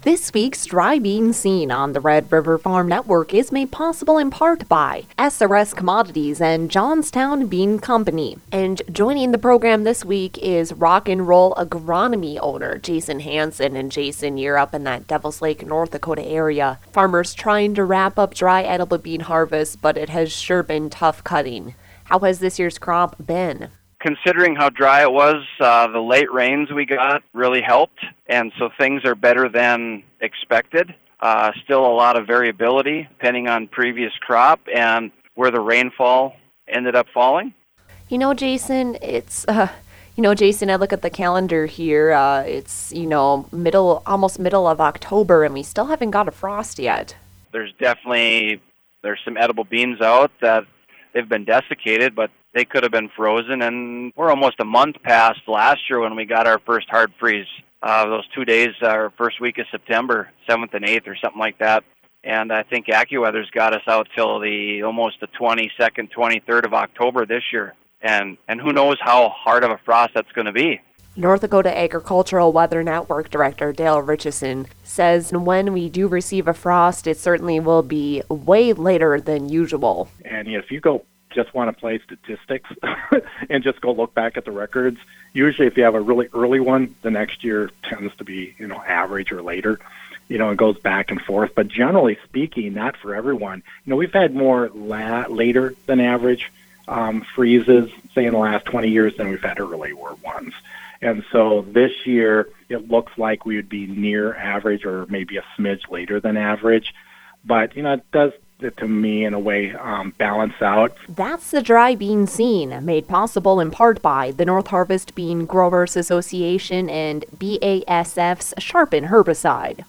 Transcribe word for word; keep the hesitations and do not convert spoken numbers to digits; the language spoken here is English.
This week's Dry Bean Scene on the Red River Farm Network is made possible in part by S R S Commodities and Johnstown Bean Company. And joining the program this week is Rock and Roll Agronomy owner Jason Hansen. And Jason, you're up in that Devil's Lake, North Dakota area. Farmers trying to wrap up dry edible bean harvest, but it has sure been tough cutting. How has this year's crop been? Considering how dry it was, uh, the late rains we got really helped, and so things are better than expected. Uh, still a lot of variability depending on previous crop and where the rainfall ended up falling. You know, Jason, it's, uh, you know, Jason, I look at the calendar here. Uh, it's, you know, middle, almost middle of October, and we still haven't got a frost yet. There's definitely, there's some edible beans out that they've been desiccated, but they could have been frozen, and we're almost a month past last year when we got our first hard freeze. Uh, those two days, our first week of September, seventh and eighth or something like that. And I think AccuWeather's got us out till the almost the twenty-second, twenty-third of October this year. And, and who knows how hard of a frost that's going to be. North Dakota Agricultural Weather Network Director Dale Richardson says when we do receive a frost, it certainly will be way later than usual. And if you go just want to play statistics and just go look back at the records, usually if you have a really early one, the next year tends to be, you know, average or later. You know, it goes back and forth. But generally speaking, not for everyone. You know, we've had more la- later than average um, freezes, say in the last twenty years, than we've had early ones. And so this year, it looks like we would be near average or maybe a smidge later than average. But, you know, it does, to me, in a way, um, balance out. That's the Dry Bean Scene, made possible in part by the North Harvest Bean Growers Association and B A S F's Sharpen herbicide.